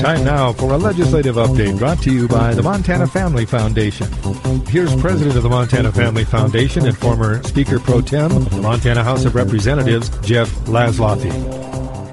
Time now for a legislative update brought to you by the Montana Family Foundation. Here's President of the Montana Family Foundation and former Speaker Pro Tem of the Montana House of Representatives, Jeff Laszloffy.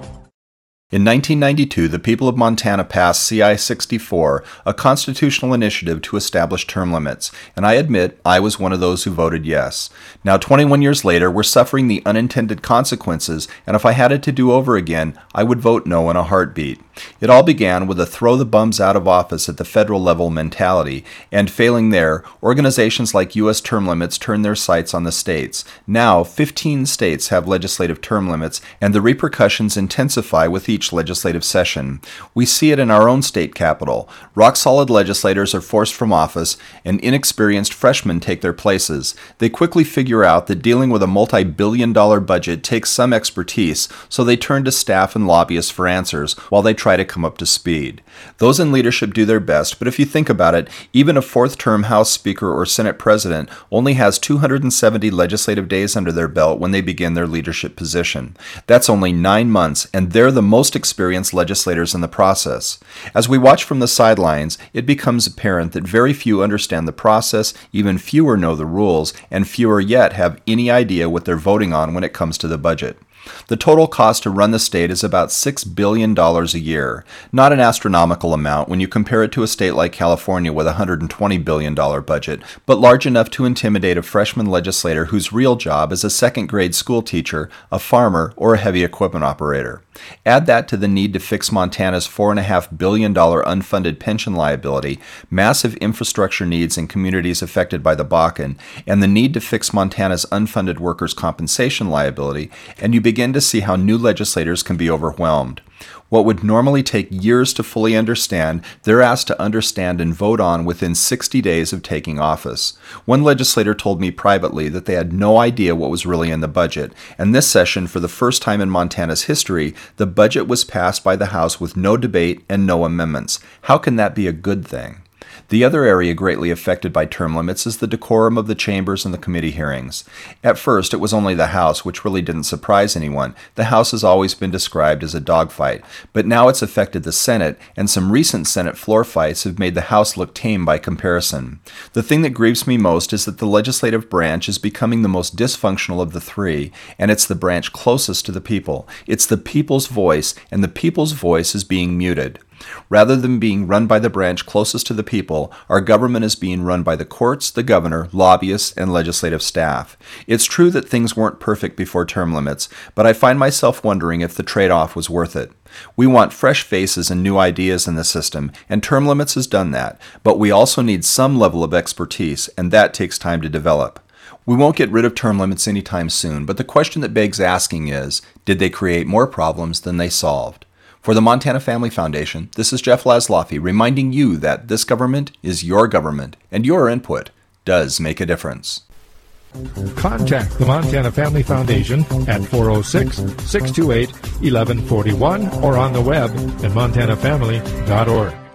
In 1992, the people of Montana passed CI 64, a constitutional initiative to establish term limits, and I admit I was one of those who voted yes. Now, 21 years later, we're suffering the unintended consequences, and if I had it to do over again, I would vote no in a heartbeat. It all began with a throw the bums out of office at the federal level mentality, and failing there, organizations like U.S. term limits turned their sights on the states. Now, 15 states have legislative term limits, and the repercussions intensify with each legislative session. We see it in our own state capital. Rock-solid legislators are forced from office, and inexperienced freshmen take their places. They quickly figure out that dealing with a multi-billion-dollar budget takes some expertise, so they turn to staff and lobbyists for answers, while they try to come up to speed. Those in leadership do their best, but if you think about it, even a fourth-term House Speaker or Senate President only has 270 legislative days under their belt when they begin their leadership position. That's only 9 months, and they're the most experienced legislators in the process. As we watch from the sidelines, it becomes apparent that very few understand the process, even fewer know the rules, and fewer yet have any idea what they're voting on when it comes to the budget. The total cost to run the state is about $6 billion a year. Not an astronomical amount when you compare it to a state like California with a $120 billion budget, but large enough to intimidate a freshman legislator whose real job is a second-grade school teacher, a farmer, or a heavy equipment operator. Add that to the need to fix Montana's $4.5 billion unfunded pension liability, massive infrastructure needs in communities affected by the Bakken, and the need to fix Montana's unfunded workers' compensation liability, and you begin to see how new legislators can be overwhelmed. What would normally take years to fully understand, they're asked to understand and vote on within 60 days of taking office. One legislator told me privately that they had no idea what was really in the budget, and this session, for the first time in Montana's history, the budget was passed by the House with no debate and no amendments. How can that be a good thing? The other area greatly affected by term limits is the decorum of the chambers and the committee hearings. At first, it was only the House, which really didn't surprise anyone. The House has always been described as a dogfight, but now it's affected the Senate, and some recent Senate floor fights have made the House look tame by comparison. The thing that grieves me most is that the legislative branch is becoming the most dysfunctional of the three, and it's the branch closest to the people. It's the people's voice, and the people's voice is being muted. Rather than being run by the branch closest to the people, our government is being run by the courts, the governor, lobbyists, and legislative staff. It's true that things weren't perfect before term limits, but I find myself wondering if the trade-off was worth it. We want fresh faces and new ideas in the system, and term limits has done that, but we also need some level of expertise, and that takes time to develop. We won't get rid of term limits anytime soon, but the question that begs asking is, did they create more problems than they solved? For the Montana Family Foundation, this is Jeff Laszloffy reminding you that this government is your government, and your input does make a difference. Contact the Montana Family Foundation at 406-628-1141 or on the web at montanafamily.org.